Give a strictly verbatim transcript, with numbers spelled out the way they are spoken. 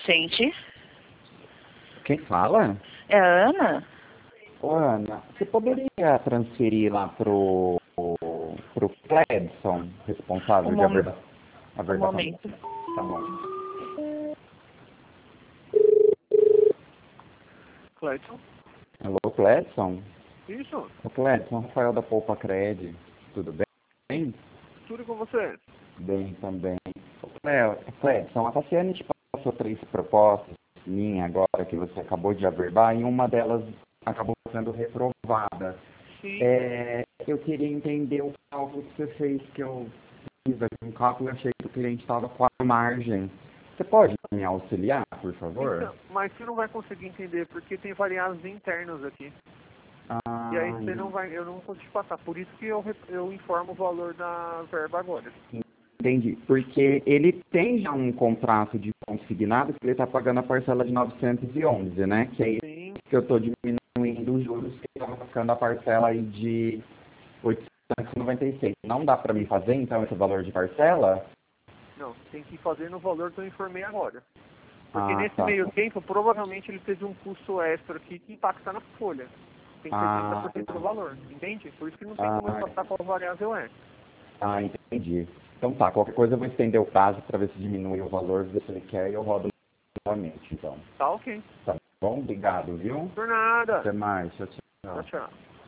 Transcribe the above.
Gente, Quem fala? é a Ana? Ô, Ana, você poderia transferir lá pro, pro Cledson, responsável Um, de mom averba, um averbação? momento. Tá bom. Cleiton? Alô, Cledson? Isso? Ô, Cledson, Rafael da Poupa Cred. Tudo bem? Tudo com você? Bem também. Ô, Cle- Cledson, a Tassiane te passou três propostas minha agora que você acabou de averbar e uma delas acabou sendo reprovada. Sim. É, eu queria entender o cálculo que você fez, que eu fiz aqui um cálculo e achei que o cliente estava com a margem. Você pode me auxiliar, por favor? Então, mas você não vai conseguir entender, porque tem variáveis internos aqui. Ah, E aí você não vai, eu não vou te passar. Por isso que eu, re- eu informo o valor da verba agora. entendi. Porque ele tem já um contrato de consignado que ele está pagando a parcela de novecentos e onze, né? Que é isso Sim. que eu estou diminuindo os juros, que estava ficando a parcela aí de oitocentos e noventa e seis. Não dá para mim fazer, então, esse valor de parcela? Não, tem que fazer no valor que eu informei agora. Porque Ah, nesse tá. meio tempo, provavelmente ele teve um custo extra aqui que impacta na folha. Tem que ser Ah. trinta por cento do valor, entende? Por isso que não tem Ah, como eu passar qual variável é. ah, entendi. Então tá, qualquer coisa eu vou estender o prazo para ver se diminui o valor, ver se ele quer e eu rodo novamente, então. Tá ok. Tá bom? Obrigado, viu? Por nada. Até mais. Tchau, tchau. Tchau, tchau.